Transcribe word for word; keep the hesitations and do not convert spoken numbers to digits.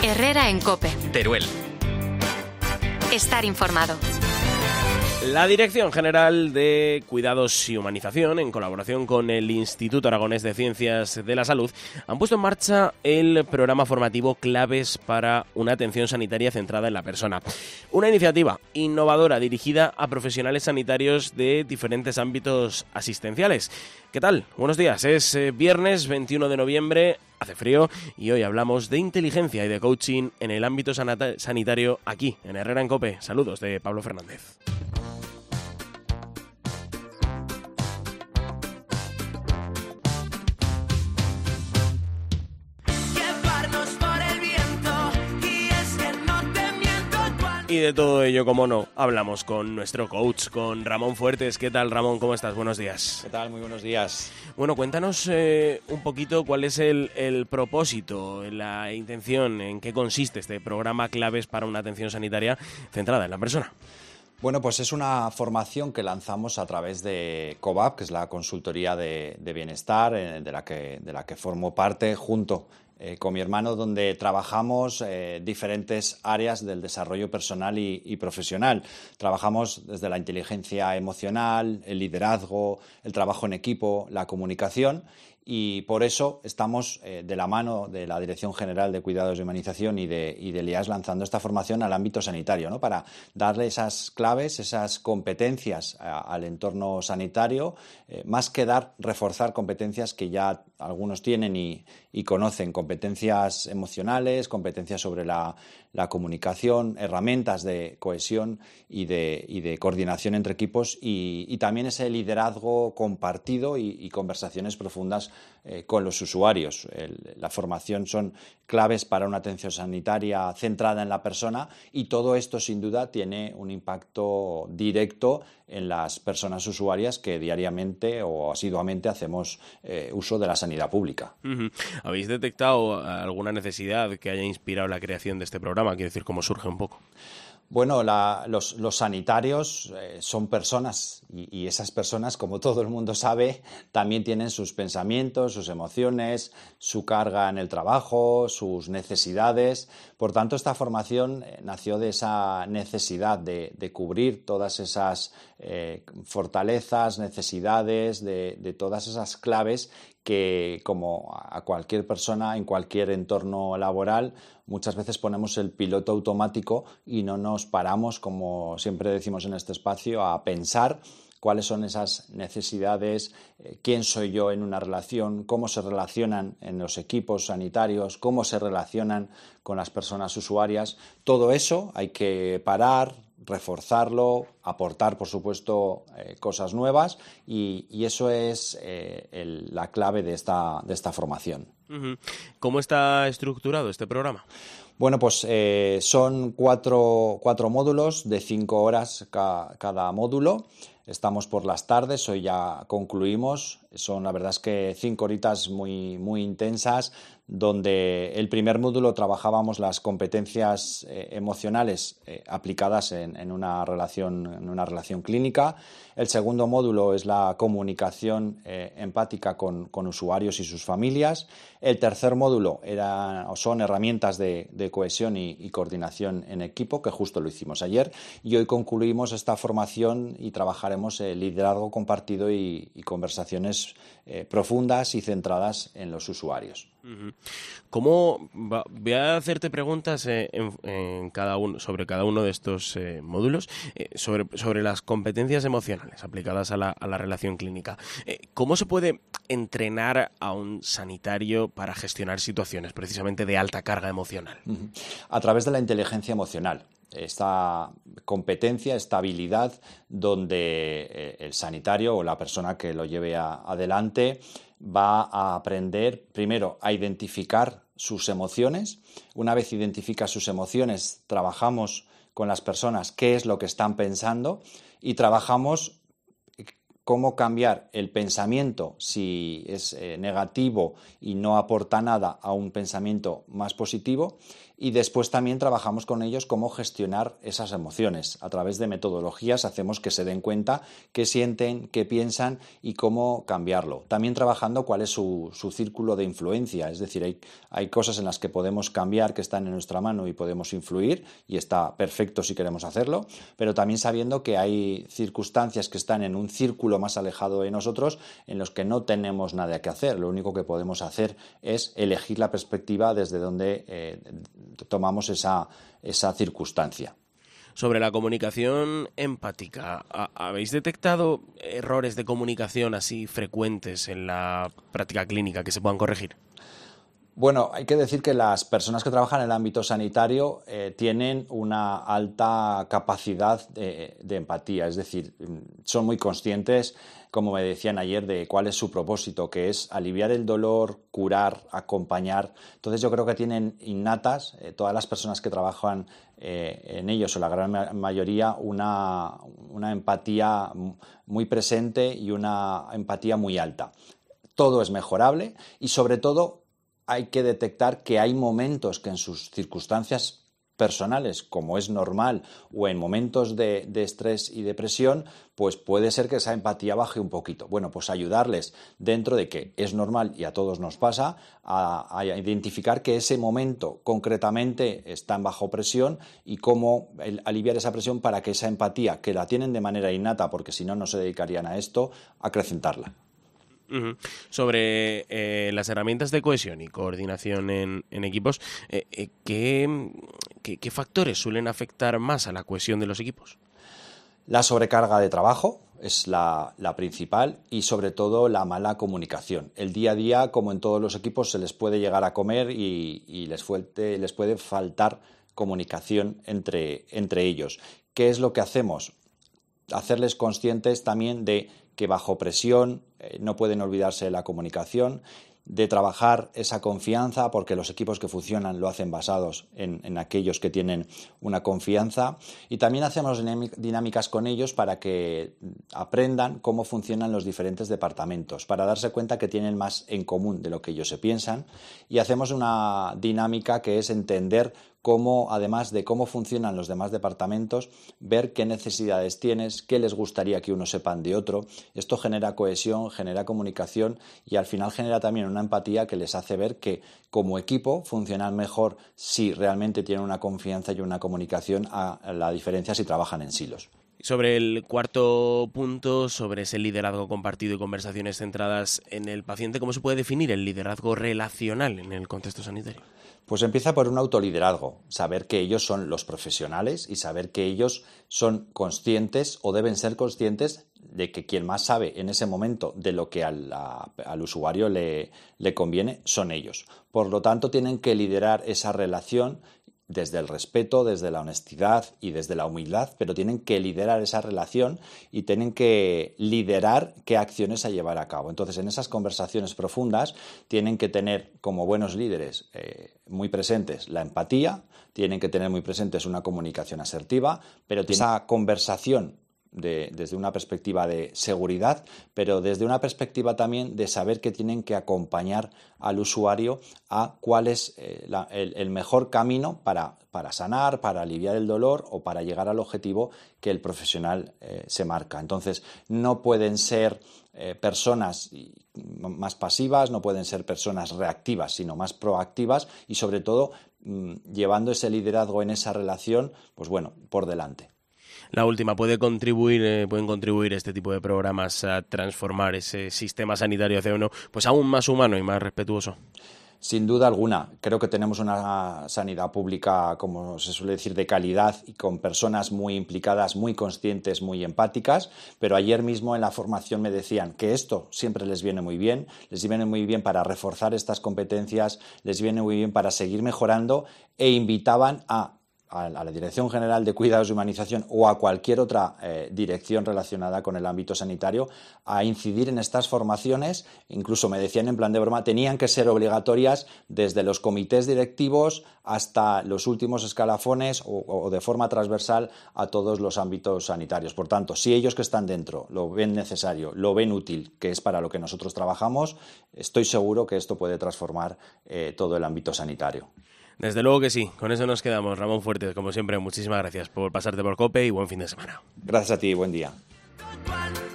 Herrera en COPE. Teruel. Estar informado. La Dirección General de Cuidados y Humanización, en colaboración con el Instituto Aragonés de Ciencias de la Salud, han puesto en marcha el programa formativo Claves para una atención sanitaria centrada en la persona. Una iniciativa innovadora dirigida a profesionales sanitarios de diferentes ámbitos asistenciales. ¿Qué tal? Buenos días. Es eh, viernes veintiuno de noviembre, hace frío y hoy hablamos de inteligencia y de coaching en el ámbito sanata- sanitario aquí, en Herrera en COPE. Saludos de Pablo Fernández. Y de todo ello, como no, hablamos con nuestro coach, con Ramón Fuertes. ¿Qué tal, Ramón? ¿Cómo estás? Buenos días. ¿Qué tal? Muy buenos días. Bueno, cuéntanos eh, un poquito cuál es el, el propósito, la intención, en qué consiste este programa Claves para una atención sanitaria centrada en la persona. Bueno, pues es una formación que lanzamos a través de COVAP, que es la consultoría de, de bienestar, eh, de la que, de la que formo parte junto Eh, con mi hermano, donde trabajamos eh, diferentes áreas del desarrollo personal y, y profesional. Trabajamos desde la inteligencia emocional, el liderazgo, el trabajo en equipo, la comunicación, y por eso estamos eh, de la mano de la Dirección General de Cuidados y Humanización y de, y del I A S lanzando esta formación al ámbito sanitario, ¿no? Para darle esas claves, esas competencias a, al entorno sanitario, eh, más que dar, reforzar competencias que ya algunos tienen y, y conocen, competencias emocionales, competencias sobre la, la comunicación, herramientas de cohesión y de, y de coordinación entre equipos y, y también ese liderazgo compartido y, y conversaciones profundas eh, con los usuarios. El, la formación son claves para una atención sanitaria centrada en la persona y todo esto sin duda tiene un impacto directo en las personas usuarias que diariamente o asiduamente hacemos eh, uso de la sanidad pública. Uh-huh. ¿Habéis detectado alguna necesidad que haya inspirado la creación de este programa? Quiero decir, ¿cómo surge un poco? Bueno, la, los, los sanitarios eh, son personas y, y esas personas, como todo el mundo sabe, también tienen sus pensamientos, sus emociones, su carga en el trabajo, sus necesidades. Por tanto, esta formación eh, nació de esa necesidad de, de cubrir todas esas eh, fortalezas, necesidades, de, de todas esas claves que, como a cualquier persona en cualquier entorno laboral, muchas veces ponemos el piloto automático y no nos paramos, como siempre decimos en este espacio, a pensar cuáles son esas necesidades, eh, quién soy yo en una relación, cómo se relacionan en los equipos sanitarios, cómo se relacionan con las personas usuarias. Todo eso hay que parar, reforzarlo, aportar, por supuesto, eh, cosas nuevas y, y eso es eh, el, la clave de esta, de esta formación. Uh-huh. ¿Cómo está estructurado este programa? Bueno, pues eh, son cuatro, cuatro módulos de cinco horas ca, cada módulo. Estamos por las tardes, hoy ya concluimos. Son, la verdad es que cinco horitas muy, muy intensas, donde el primer módulo trabajábamos las competencias eh, emocionales eh, aplicadas en, en, una relación, en una relación clínica. El segundo módulo es la comunicación eh, empática con, con usuarios y sus familias. El tercer módulo era, son herramientas de, de cohesión y, y coordinación en equipo, que justo lo hicimos ayer. Y hoy concluimos esta formación y trabajaremos el liderazgo compartido y, y conversaciones eh, profundas y centradas en los usuarios. ¿Cómo va? Voy a hacerte preguntas eh, en, en cada uno, sobre cada uno de estos eh, módulos, eh, sobre, sobre las competencias emocionales aplicadas a la, a la relación clínica. Eh, ¿Cómo se puede entrenar a un sanitario para gestionar situaciones precisamente de alta carga emocional? Uh-huh. A través de la inteligencia emocional. Esta competencia, esta habilidad donde el sanitario o la persona que lo lleve a, adelante va a aprender primero a identificar sus emociones. Una vez identifica sus emociones, trabajamos con las personas qué es lo que están pensando y trabajamos cómo cambiar el pensamiento, si es eh, negativo y no aporta nada, a un pensamiento más positivo. y después también trabajamos con ellos cómo gestionar esas emociones. A través de metodologías hacemos que se den cuenta qué sienten, qué piensan y cómo cambiarlo. También trabajando cuál es su, su círculo de influencia, es decir, hay, hay cosas en las que podemos cambiar, que están en nuestra mano y podemos influir, y está perfecto si queremos hacerlo, pero también sabiendo que hay circunstancias que están en un círculo más alejado de nosotros en los que no tenemos nada que hacer. Lo único que podemos hacer es elegir la perspectiva desde donde eh, tomamos esa, esa circunstancia. Sobre la comunicación empática, ¿habéis detectado errores de comunicación así frecuentes en la práctica clínica que se puedan corregir? Bueno, hay que decir que las personas que trabajan en el ámbito sanitario eh, tienen una alta capacidad de, de empatía, es decir, son muy conscientes, como me decían ayer, de cuál es su propósito, que es aliviar el dolor, curar, acompañar. Entonces yo creo que tienen innatas, eh, todas las personas que trabajan eh, en ellos, o la gran mayoría, una, una empatía muy presente y una empatía muy alta. Todo es mejorable y sobre todo hay que detectar que hay momentos que en sus circunstancias personales, como es normal, o en momentos de, de estrés y depresión, pues puede ser que esa empatía baje un poquito. Bueno, pues ayudarles dentro de que es normal y a todos nos pasa, a, a identificar que ese momento concretamente están bajo presión y cómo el, aliviar esa presión para que esa empatía, que la tienen de manera innata, porque si no, no se dedicarían a esto, acrecentarla. Uh-huh. Sobre eh, las herramientas de cohesión y coordinación en, en equipos, eh, eh, ¿qué, qué, ¿qué factores suelen afectar más a la cohesión de los equipos? La sobrecarga de trabajo es la, la principal y sobre todo la mala comunicación. El día a día, como en todos los equipos, se les puede llegar a comer y, y les, fuerte, les puede faltar comunicación entre, entre ellos. ¿Qué es lo que hacemos? Hacerles conscientes también de que bajo presión eh, no pueden olvidarse de la comunicación, de trabajar esa confianza, porque los equipos que funcionan lo hacen basados en, en aquellos que tienen una confianza, y también hacemos dinámicas con ellos para que aprendan cómo funcionan los diferentes departamentos, para darse cuenta que tienen más en común de lo que ellos se piensan, y hacemos una dinámica que es entender cómo, además de cómo funcionan los demás departamentos, ver qué necesidades tienes, qué les gustaría que uno sepan de otro. Esto genera cohesión, genera comunicación y al final genera también una empatía que les hace ver que como equipo funcionan mejor si realmente tienen una confianza y una comunicación, a la diferencia si trabajan en silos. Sobre el cuarto punto, sobre ese liderazgo compartido y conversaciones centradas en el paciente, ¿cómo se puede definir el liderazgo relacional en el contexto sanitario? Pues empieza por un autoliderazgo, saber que ellos son los profesionales y saber que ellos son conscientes o deben ser conscientes de que quien más sabe en ese momento de lo que al, a, al usuario le, le conviene son ellos. Por lo tanto, tienen que liderar esa relación desde el respeto, desde la honestidad y desde la humildad, pero tienen que liderar esa relación y tienen que liderar qué acciones a llevar a cabo. Entonces, en esas conversaciones profundas tienen que tener como buenos líderes eh, muy presentes la empatía, tienen que tener muy presentes una comunicación asertiva, pero esa conversación De, desde una perspectiva de seguridad, pero desde una perspectiva también de saber que tienen que acompañar al usuario a cuál es eh, la, el, el mejor camino para, para sanar, para aliviar el dolor o para llegar al objetivo que el profesional eh, se marca. Entonces, no pueden ser eh, personas más pasivas, no pueden ser personas reactivas, sino más proactivas y, sobre todo, mmm, llevando ese liderazgo en esa relación, pues bueno, por delante. La última, ¿puede contribuir, eh, pueden contribuir este tipo de programas a transformar ese sistema sanitario hacia uno pues aún más humano y más respetuoso? Sin duda alguna. Creo que tenemos una sanidad pública, como se suele decir, de calidad y con personas muy implicadas, muy conscientes, muy empáticas, pero ayer mismo en la formación me decían que esto siempre les viene muy bien, les viene muy bien para reforzar estas competencias, les viene muy bien para seguir mejorando e invitaban a a la Dirección General de Cuidados y Humanización o a cualquier otra eh, dirección relacionada con el ámbito sanitario a incidir en estas formaciones. Incluso me decían en plan de broma, tenían que ser obligatorias desde los comités directivos hasta los últimos escalafones o, o de forma transversal a todos los ámbitos sanitarios. Por tanto, si ellos que están dentro lo ven necesario, lo ven útil, que es para lo que nosotros trabajamos, estoy seguro que esto puede transformar eh, todo el ámbito sanitario. Desde luego que sí, con eso nos quedamos. Ramón Fuertes, como siempre, muchísimas gracias por pasarte por COPE y buen fin de semana. Gracias a ti, buen día.